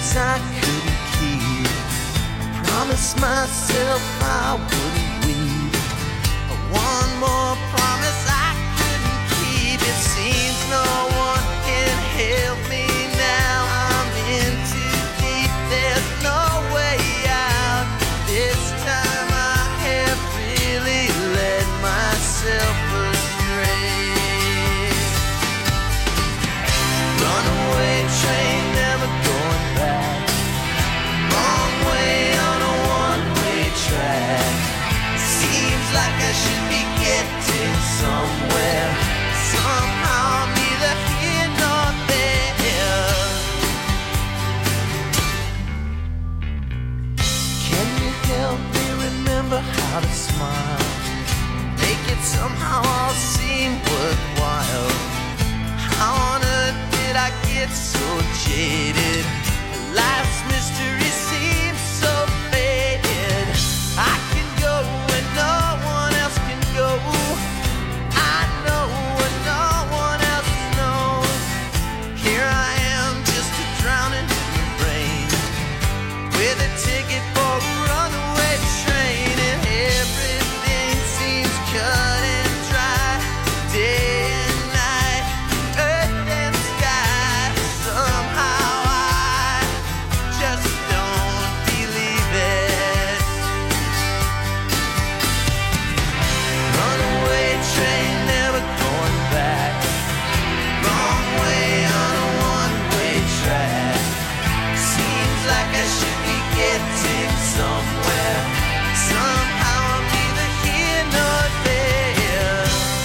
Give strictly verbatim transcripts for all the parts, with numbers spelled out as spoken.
promise I couldn't keep. I promised myself I wouldn't weep. One more promise I couldn't keep. It seems no one can help me now. I'm in too deep, there's no way out. This time I have really led myself astray. Runaway train, never going back. Wrong way on a one-way track. Seems like I should be getting somewhere. Somehow I'm neither here nor there. Can you help me remember how to smile? Make it somehow all seem worthwhile. How on earth did I get so jaded? Life's mystery seems so faded. I can go when no one else can go. I know when no one else knows. Here I am, just a drowning in the rain, with a ticket for a runaway train, and everything seems cut and dry. Day and night, earth and sky. Somehow I just don't believe it. Runaway train, never going back. Wrong way on a one-way track. Seems like I should be getting somewhere. Somehow I'm neither here nor there.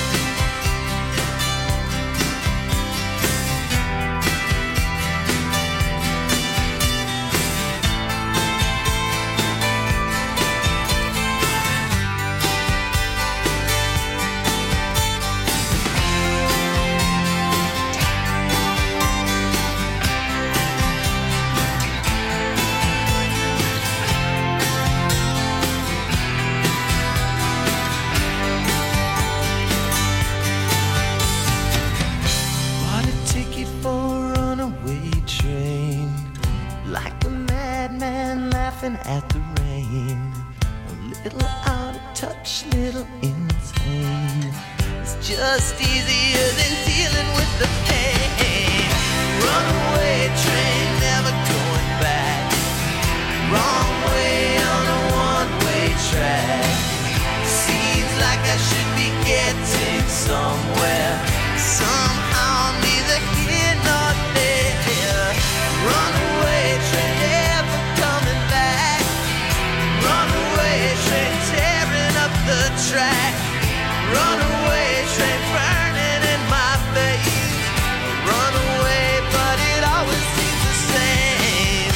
Bought a ticket for a runaway train, like a madman laughing at the rain. A little out of touch, little insane. It's just easier than dealing with the pain. Runaway train, never going back. Wrong way on a one-way track. Seems like I should be getting somewhere. Somehow I'm neither here nor there. Runaway train, never coming back. Runaway train, tearing up the track. Runaway train, burning in my face. Runaway, but it always seems the same.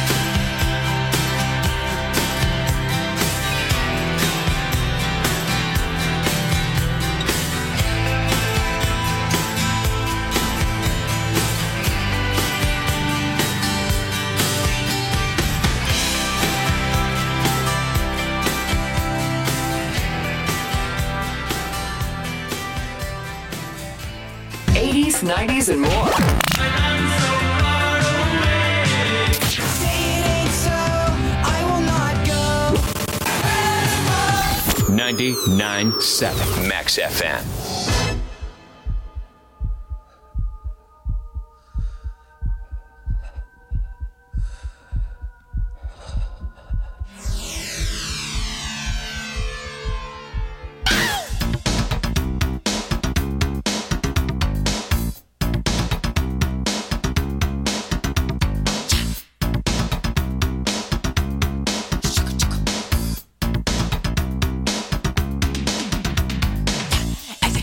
eighties, nineties, and more. ninety-nine point seven Max F M. As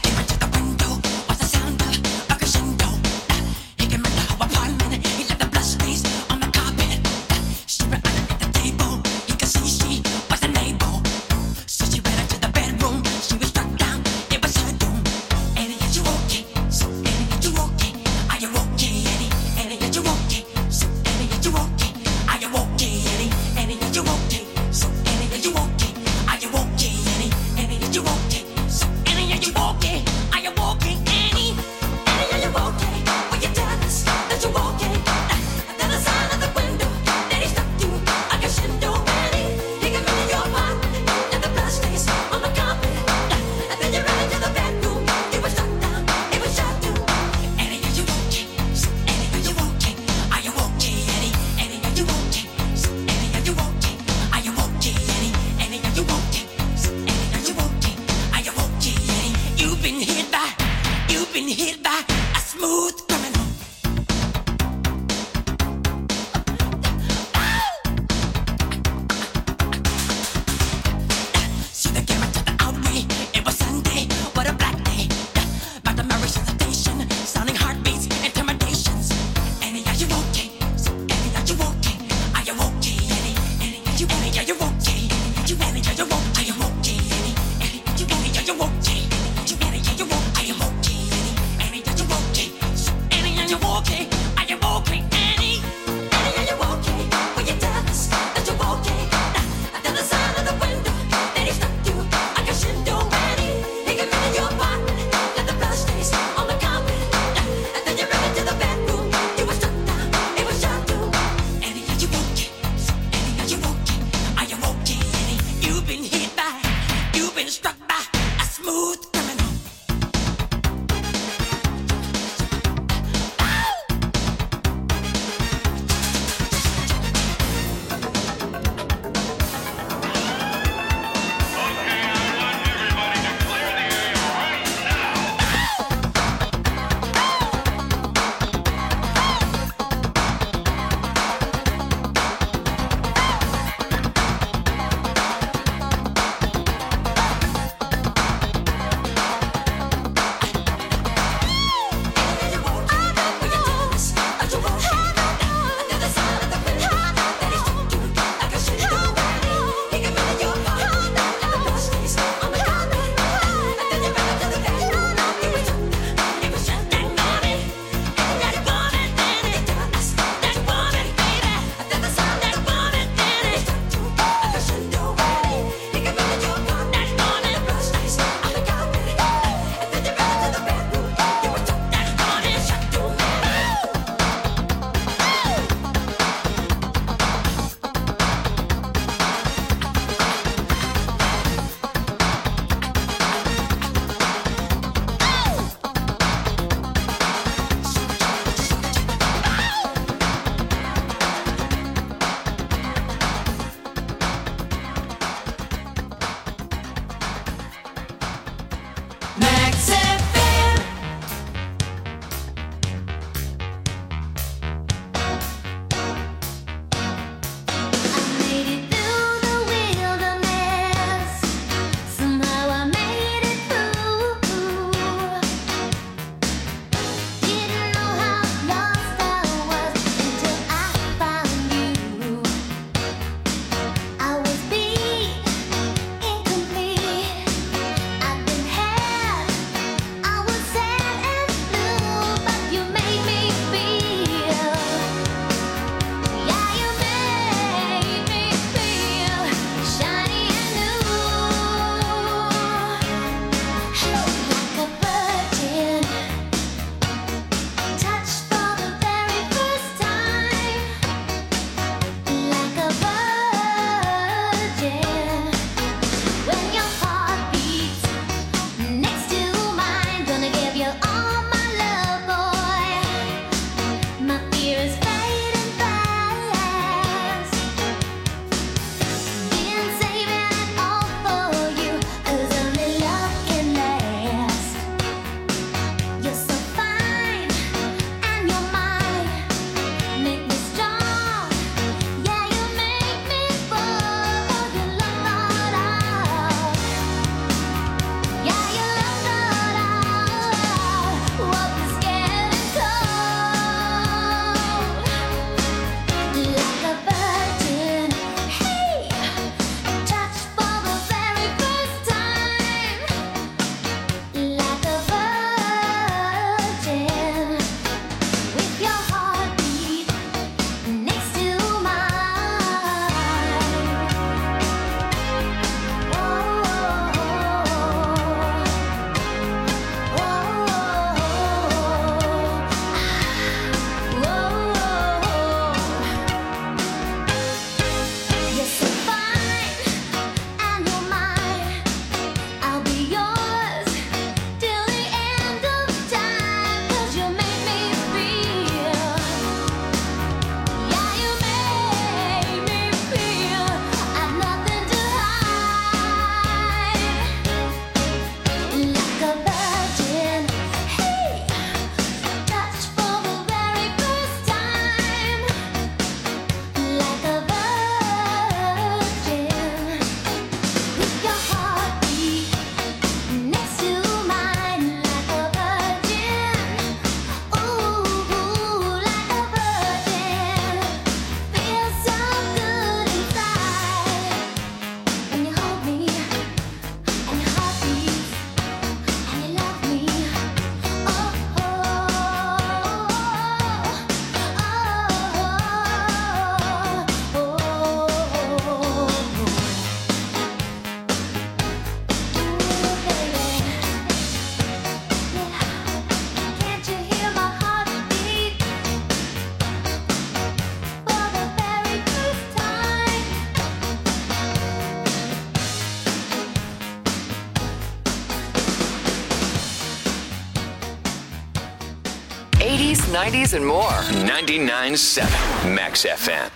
eighties, nineties, and more. ninety-nine point seven Max F M.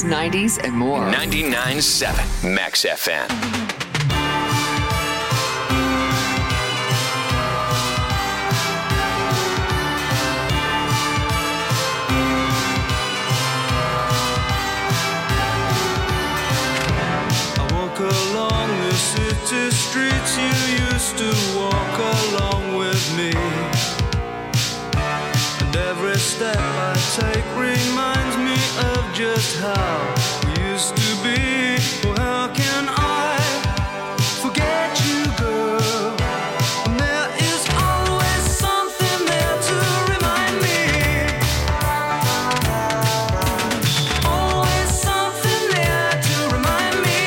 nineties, and more. ninety-nine point seven Max F M. Along the city streets you used to walk along with me, and every step I take reminds me of just how we used to be. Oh, how can I forget you, girl? And there is always something there to remind me. Always something there to remind me.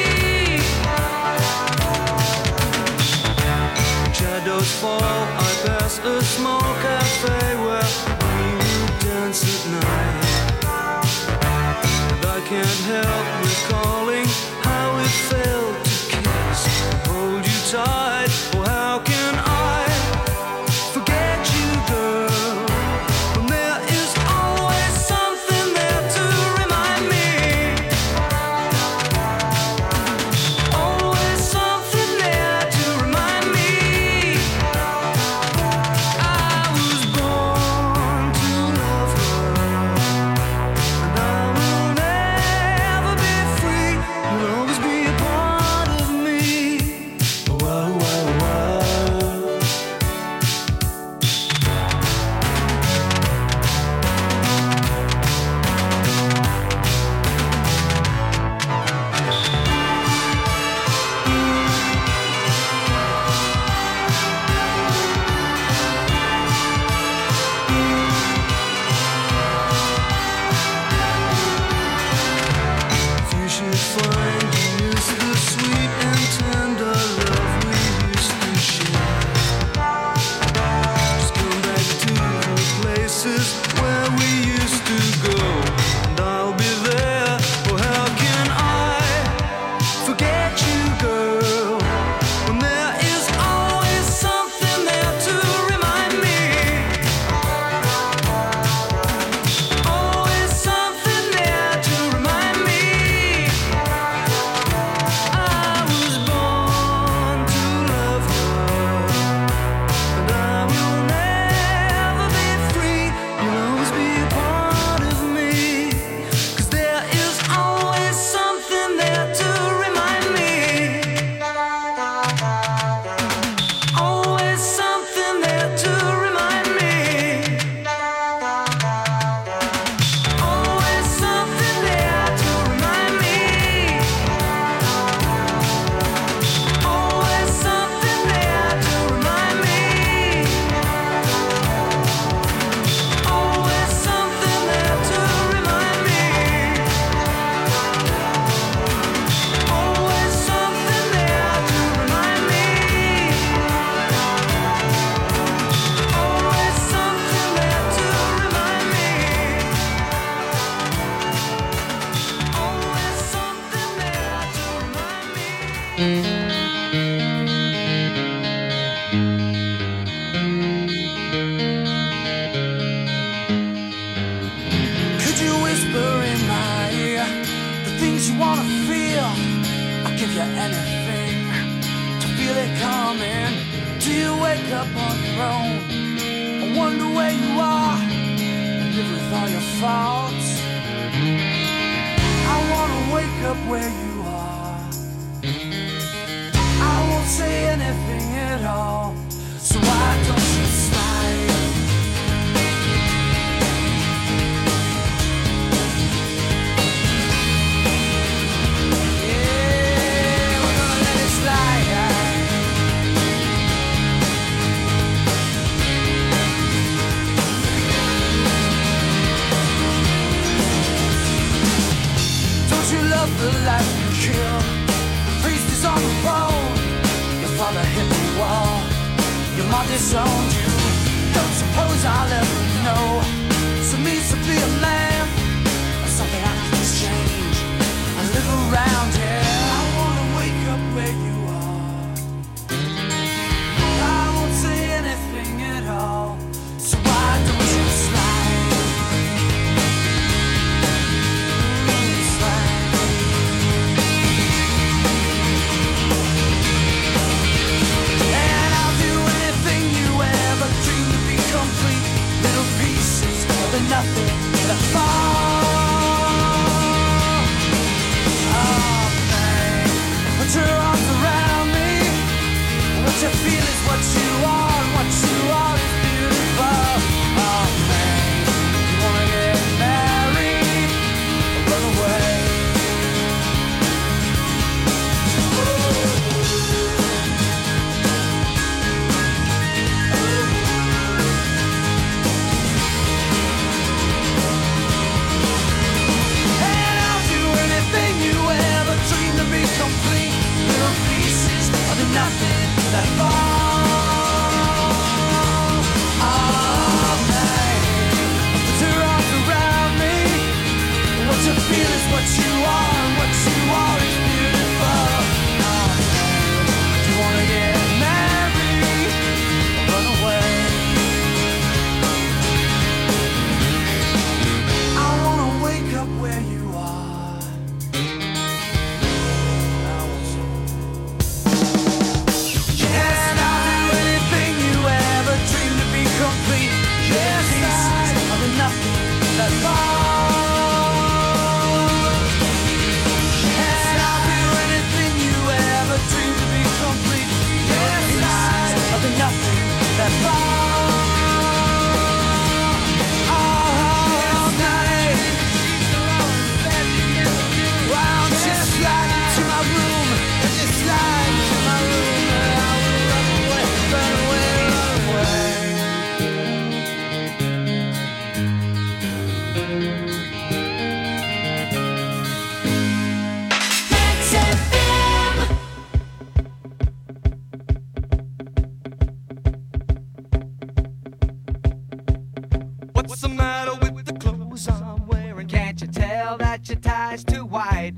Shadows fall, I pass a small cafe where we would dance at night. And I can't help recalling how it felt to kiss and hold you tight. Oh, how can I forget you, girl? When there is always something there to remind me. Always something there to remind me. I was born to love her, and I will never be free. You'll always be a part of me. Whoa, whoa, whoa. If you should find you miss the sweet and tender love we used to share, just come back to the places where we used to go, and I'll be there. Oh, how can I forget you, girl? When there is always something there to remind me. Always something there to remind me. I was born to love her, and I will never be free. You'll always be a part of me, 'cause there is always something there to remind me. Always something there to remind me. Always something there to remind me. Always something there to remind me. Always something there to remind me. Always something there to remind me. Always something there to remind me. Always something there to remind me. Could you whisper in my ear the things you wanna feel? I'll give you anything to feel it coming. Do you wake up on your own? I wonder where you are and live with all your faults. I wanna wake up where you are. I won't say anything at all, so why don't you slide? Yeah, we're gonna let it slide. Don't you love the life you kill? The priest is on the road. Your father hit the wall. Your mom disowned you. Don't suppose I'll ever know. So means to be a man, or something I can change. I live around here. I wanna wake up where you are. I won't say anything at all, so why don't you slide? Slide. eyes too wide.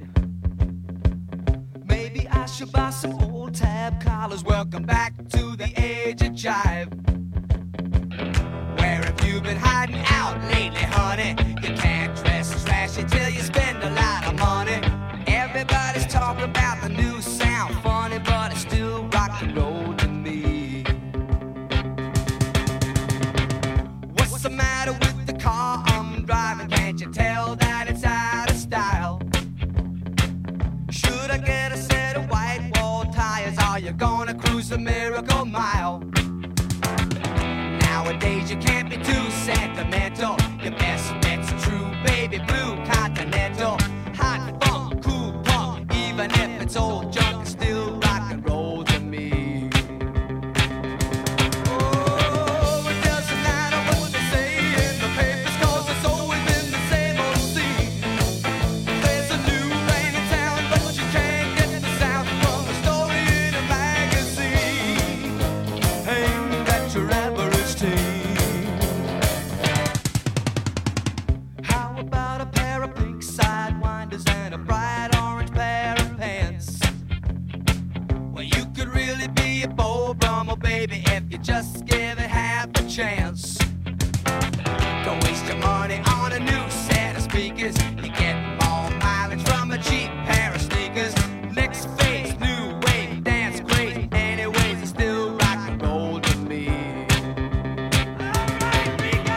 Maybe I should buy some old tab collars. Welcome back to the age of jive. Where have you been hiding out lately, honey? You can't dress as trashy till you spend a lot of money. Everybody's talking about the new sound, funny, but it's still rock and roll to me. What's the matter with the car I'm driving? Can't you tell that it's out of style? Should I get a set of white wall tires? Are you gonna cruise a miracle mile? Nowadays you can't be too sentimental. Your best bet's a true baby blue Continental. Hot funk, cool punk, even if it's old junk, it's still rock and roll to me. Oh, it doesn't matter what they say in the papers, 'cause it's always been the same old scene. There's a new rain in town, but you can't get the sound from a story in a magazine aimed at your average teen. How about a pair of pink sidewinders and a bright orange pair of pants? Well, you could really be a Beau Brummel, baby, if you just give it half a chance. Don't waste your money on a new set of speakers. You get more mileage from a cheap pair of sneakers. Next phase, new wave, dance crazy. Anyways, it's still rock and roll to me. Alright, we go!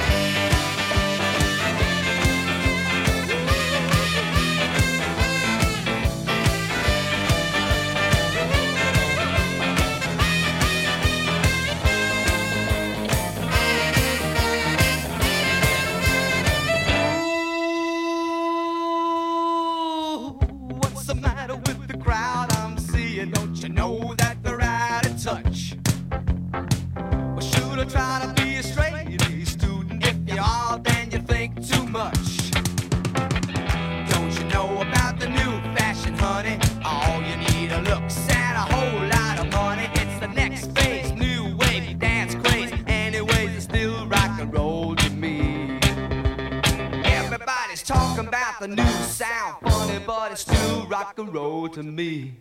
Ooh, what's the matter with the crowd I'm seeing? Don't you know that they're out of touch? Well, should I try to be a straight A student? If you are, then you think too much. Don't you know about the new fashion, honey? All you need are looks and a whole lot of money. It's the next phase, new wave, dance craze. Anyways, it's still rock and roll to me. Everybody's talking about the new sound, funny, but it's still rock and roll to me.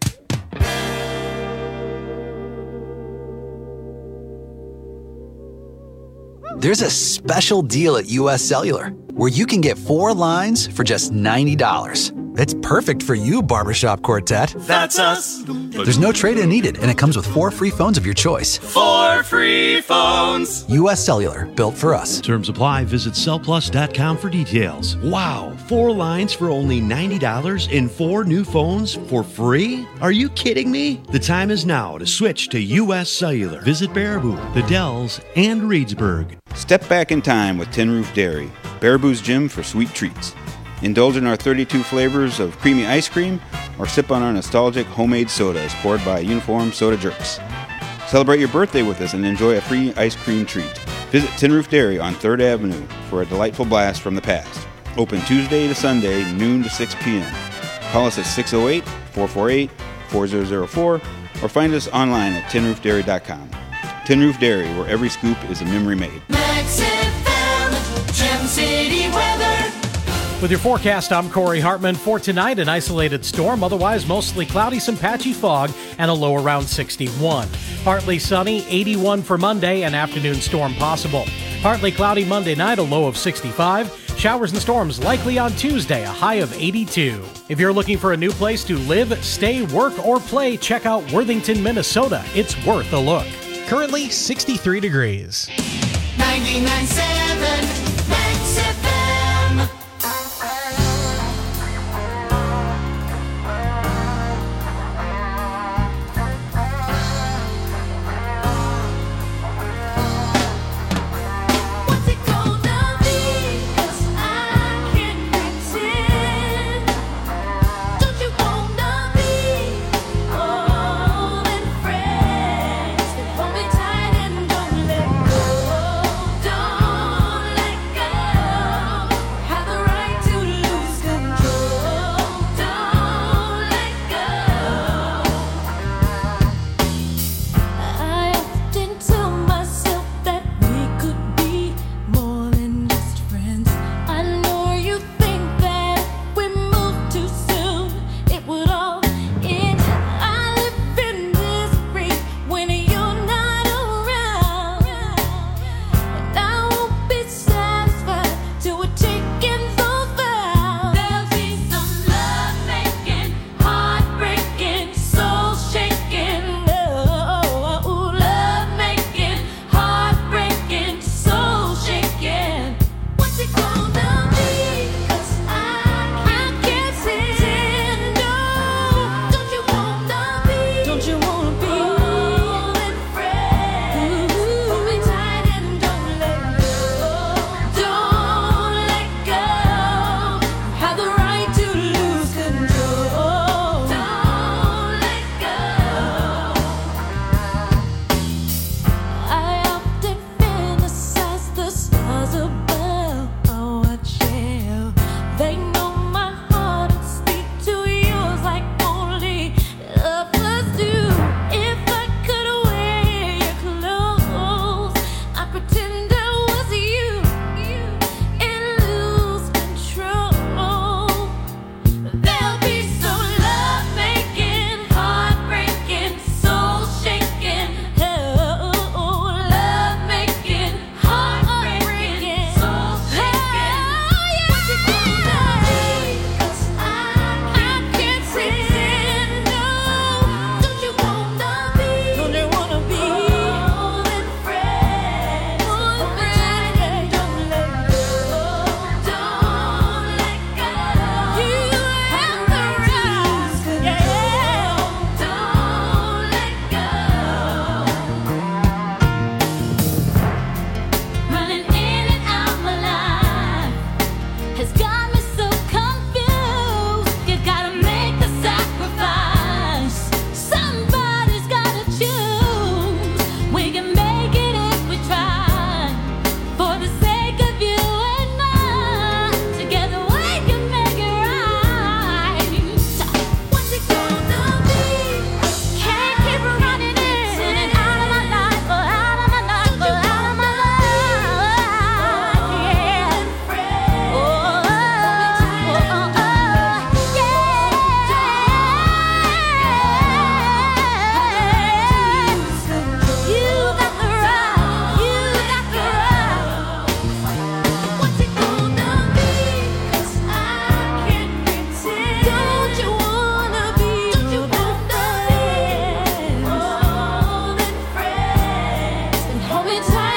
There's a special deal at U S Cellular where you can get four lines for just ninety dollars. It's perfect for you, Barbershop Quartet. That's us. There's no trade-in needed, and it comes with four free phones of your choice. Four free phones. U S Cellular, built for us. Terms apply. Visit cell plus dot com for details. Wow, four lines for only ninety dollars and four new phones for free? Are you kidding me? The time is now to switch to U S Cellular. Visit Baraboo, The Dells, and Reedsburg. Step back in time with Tin Roof Dairy, Baraboo's gym for sweet treats. Indulge in our thirty-two flavors of creamy ice cream or sip on our nostalgic homemade sodas poured by uniformed soda jerks. Celebrate your birthday with us and enjoy a free ice cream treat. Visit Tin Roof Dairy on third Avenue for a delightful blast from the past. Open Tuesday to Sunday, noon to six p.m. Call us at six oh eight, four four eight, four zero zero four or find us online at tin roof dairy dot com. Tin Roof Dairy, where every scoop is a memory made. Max F M, Gem City weather. With your forecast, I'm Corey Hartman. For tonight, an isolated storm, otherwise mostly cloudy, some patchy fog, and a low around sixty-one. Partly sunny, eighty-one for Monday, an afternoon storm possible. Partly cloudy Monday night, a low of sixty-five. Showers and storms likely on Tuesday, a high of eighty-two. If you're looking for a new place to live, stay, work, or play, check out Worthington, Minnesota. It's worth a look. Currently sixty-three degrees. ninety-nine point seven Max F M. Hold me tight and don't let go. Don't let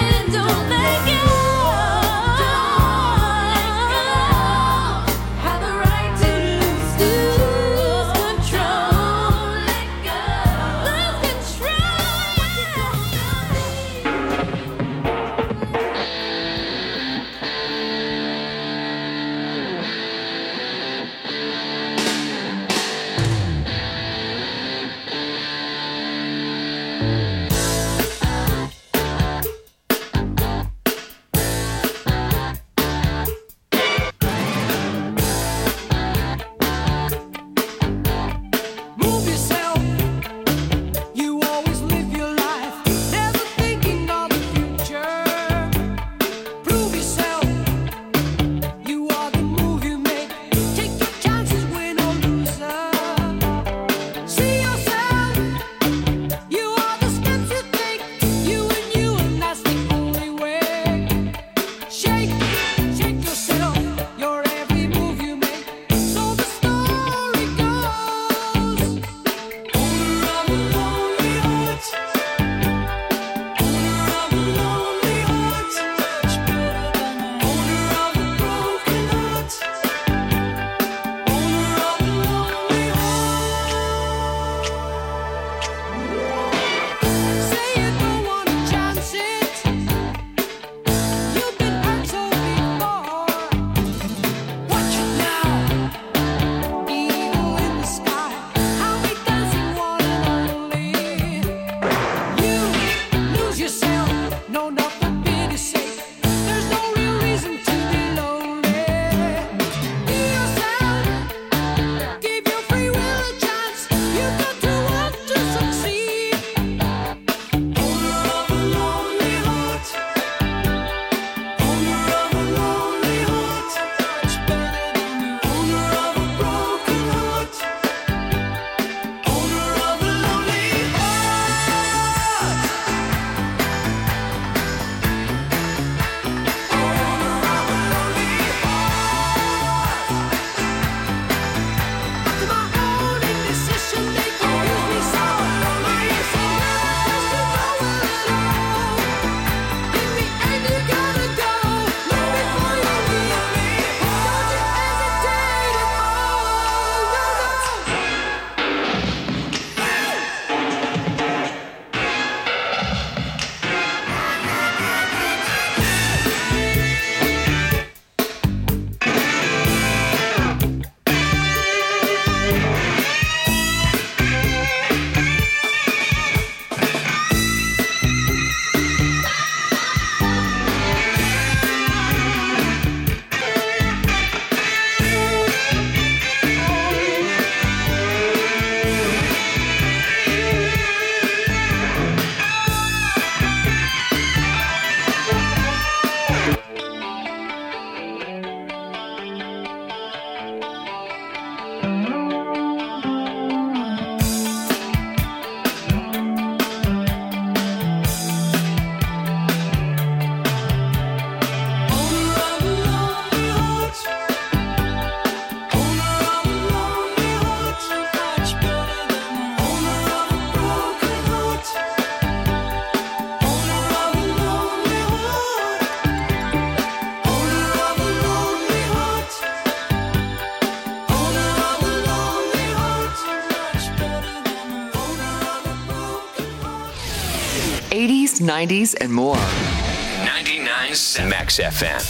eighties, nineties, and more. ninety-nine point seven Max F M.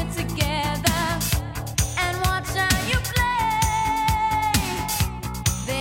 They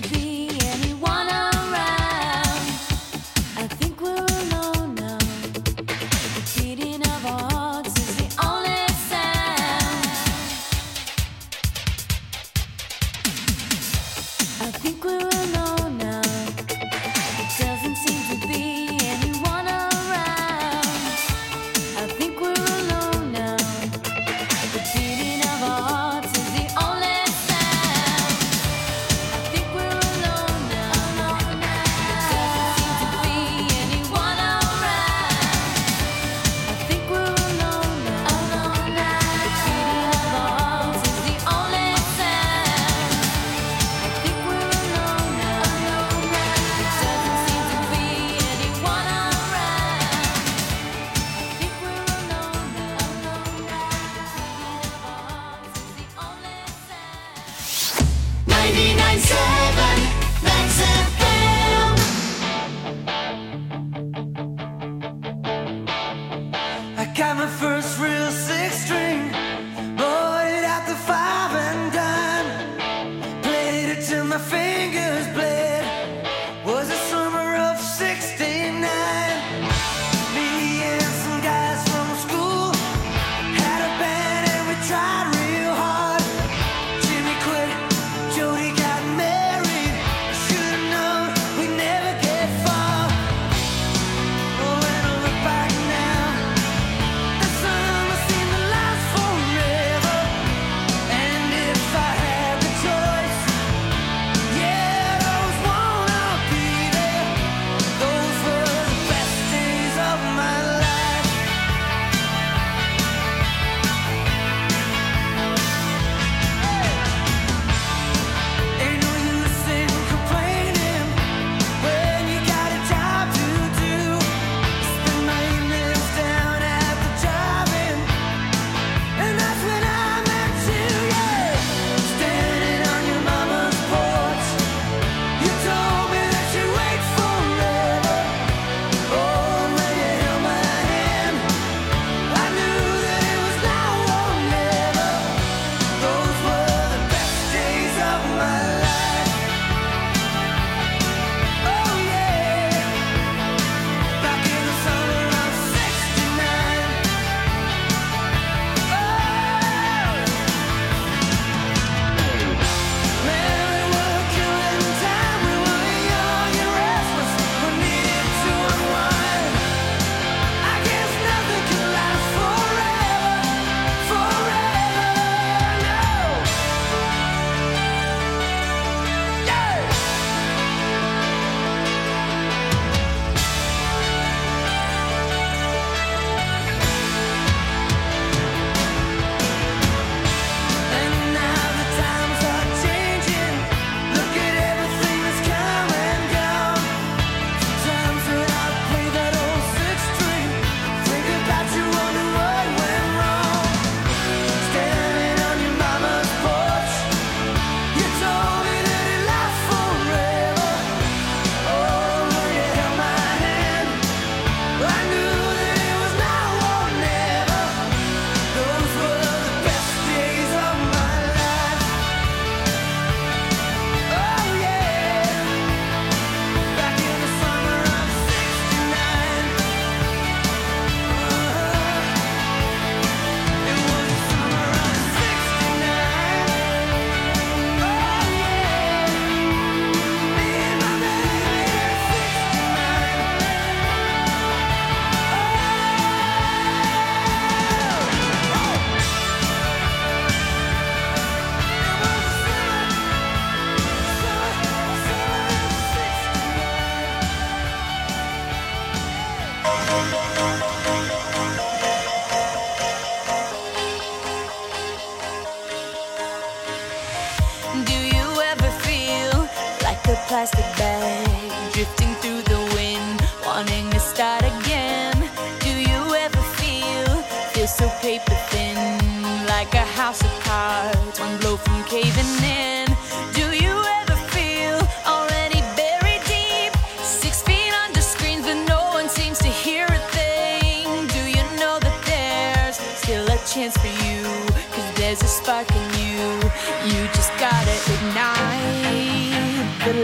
plastic bag, drifting through the wind, wanting to start again. Do you ever feel, feel so paper thin, like a house of cards, one blow from caving in? Do you ever feel already buried deep, six feet under screens, but no one seems to hear a thing? Do you know that there's still a chance for you, 'cause there's a spark in you, you just gotta ignite the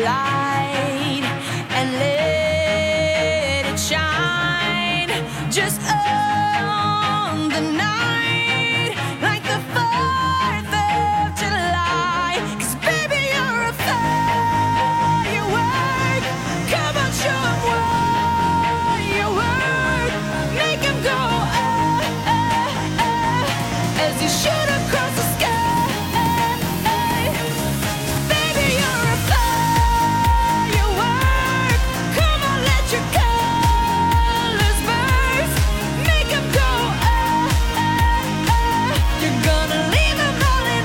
light and let it shine just on the night like the fourth of July. 'Cause baby, you're a firework. Come on, show 'em what you work. Make 'em go ah, ah, ah, as you shoot across the sky. Baby, you're a firework. Come on, let your colors burst. Make 'em go ah, ah, ah. You're gonna leave 'em all in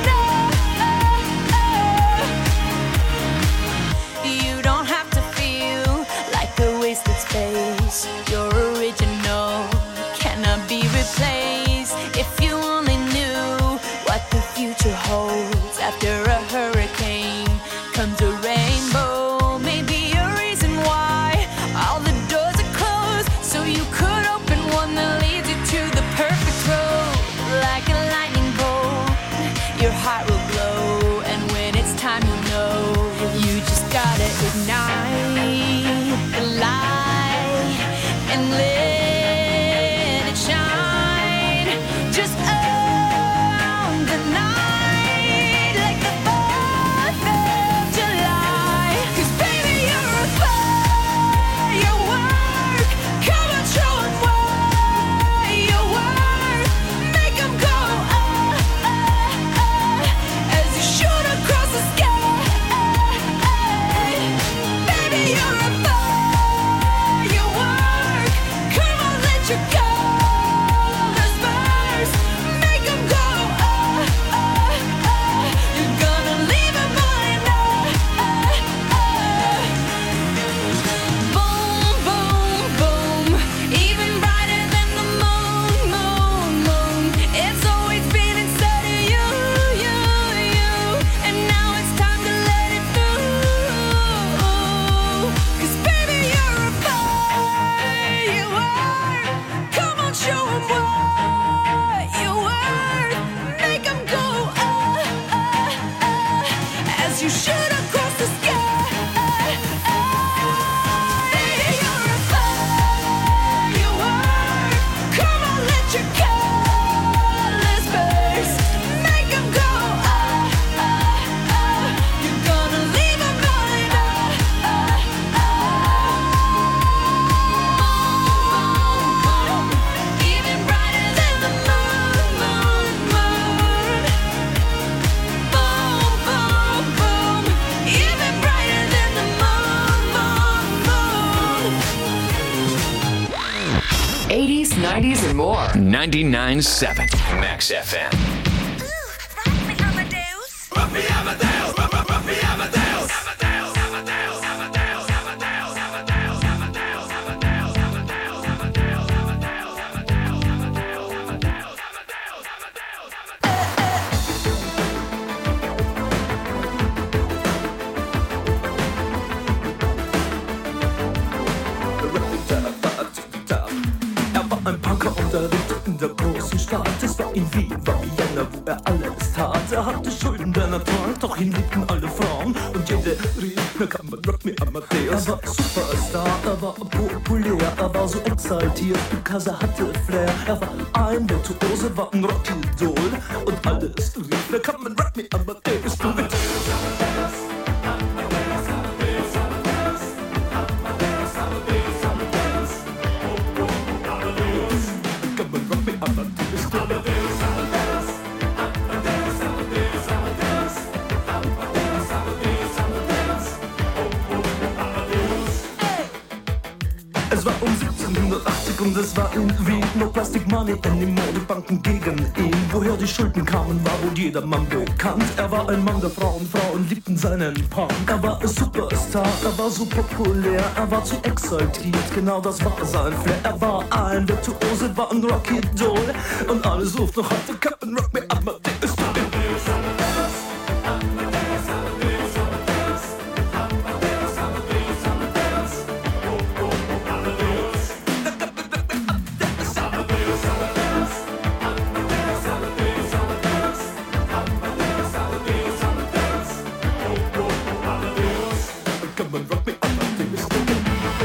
awe. You don't have to feel like a wasted space. You're original, cannot be replaced. If you only knew what the future holds. After a hurricane comes a rainbow. Maybe a reason why all the doors are closed, so you could open one that leads you to the perfect road. Like a lightning bolt, your heart will glow, and when it's time, you know you just gotta ignite the light and let it shine just on the night like the fourth of July. 'Cause baby, you're a firework. Come on, show 'em what you work. Make 'em go ah, ah, ah, as you shoot across the sky. Baby, you're a firework. Come on, let your colors burst. Make 'em go ah, ah, ah. You're gonna leave 'em all in awe. Boom, boom, boom. Even brighter than the moon, moon, moon. It's always been inside of you, you, you. And now it's time to let it through. 'Cause baby, you're a firework. Come on, show 'em what you worth. Make 'em go ah, ah, ah, as you shoot across the sky. Baby, you're a firework. Come on, let your colors burst. Make 'em go ah, ah, ah. You're gonna leave 'em all in awe. Even brighter than the moon, moon, moon. Boom, boom, boom. Even brighter than the moon, moon, moon. eighties, nineties, and more. ninety-nine point seven Max F M. Er war ein Punker und er lebte in der großen Stadt. Es war in Wien, war Vienna, wo er alles tat. Er hatte Schulden, denn er trank, doch ihn liebten alle Frauen. Und jede rief, na kann man Rock Me Amadeus. Er war Superstar, er war populär, er war so exaltiert, because er hatte Flair. Er war ein Virtuose, war ein Rockidol. Und alles rief, na kann man Rock Me Amadeus. Du mit Es war um siebzehnhundertachtzig und es war in Wien. No Plastic Money anymore, die Banken gegen ihn. Woher die Schulden kamen, war wohl jedermann bekannt. Er war ein Mann der Frauen, Frauen liebten seinen Punk. Er war ein Superstar, er war so populär, er war zu exaltiert, genau das war sein Flair. Er war ein Virtuose, war ein Rockidol. Und alle suchten noch heute, Captain Rock Me Amadeus. woman, rock me up until it's broken.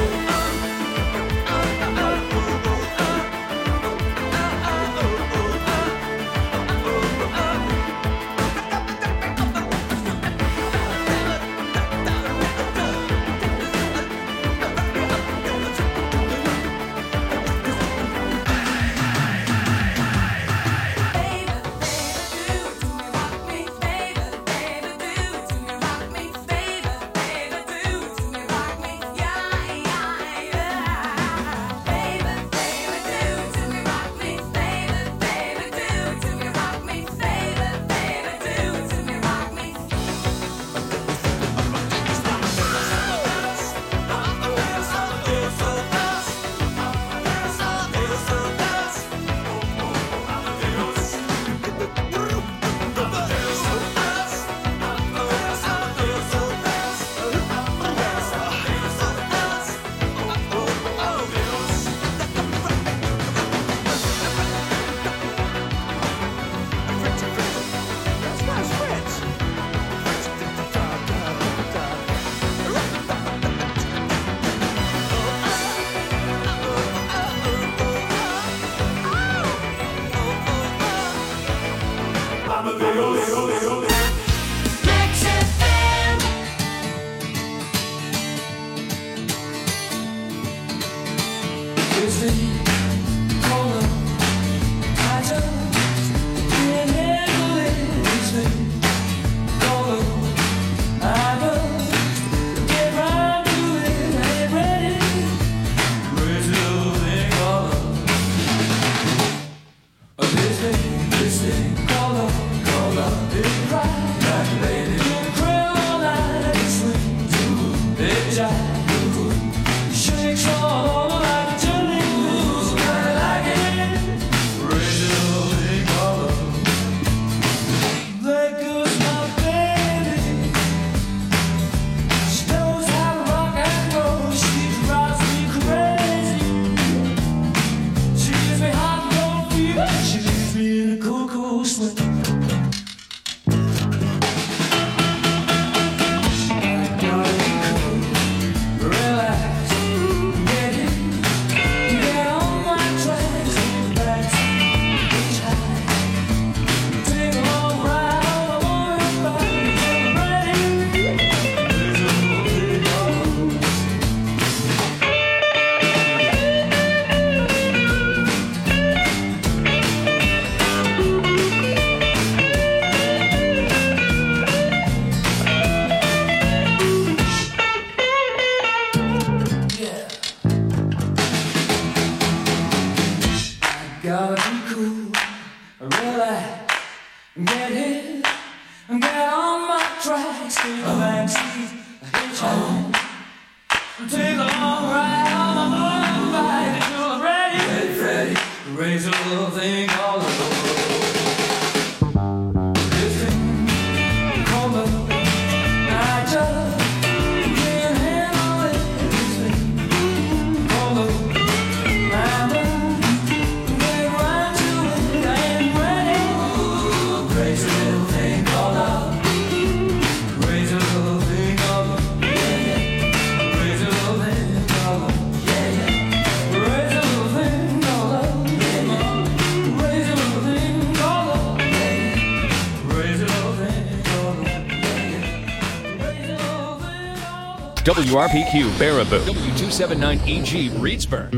W R P Q Baraboo, W two seventy-nine E G Reedsburg.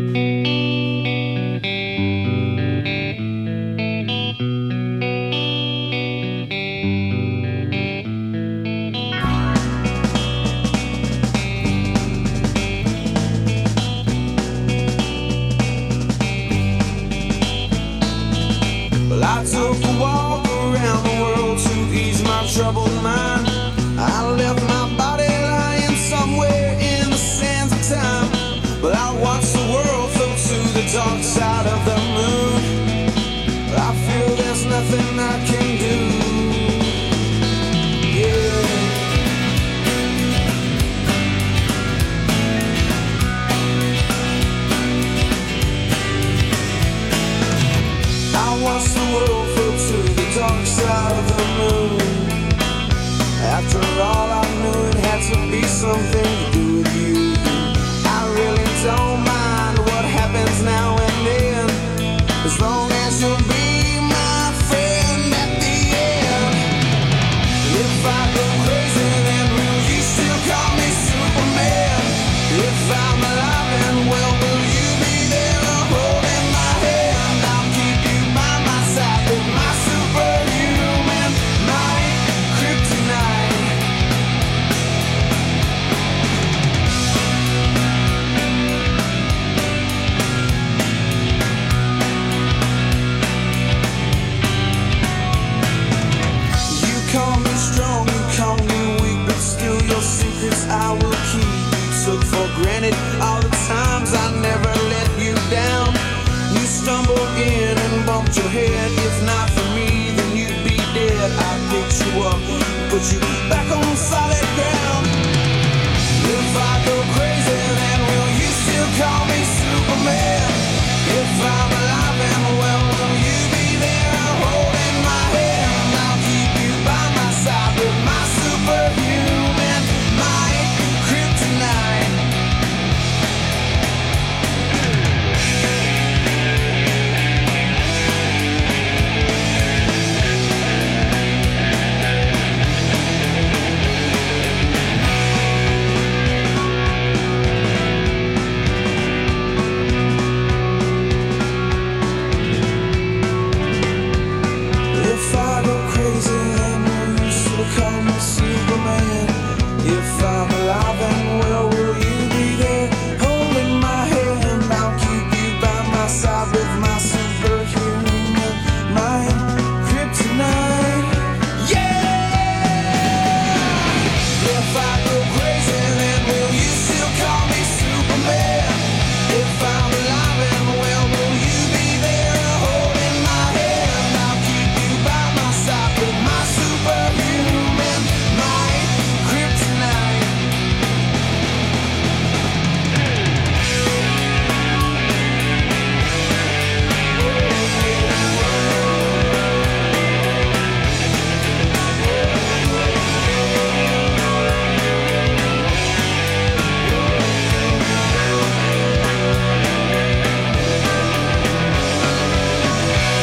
Well, I took a walk around the world to ease my troubled mind. I left my body somewhere in the sands of time, but I watch the world float to the dark side of the moon. I feel there's nothing I can do. Yeah. I watch the world float to the dark side of the moon. After all, I knew it had to be something nothing to do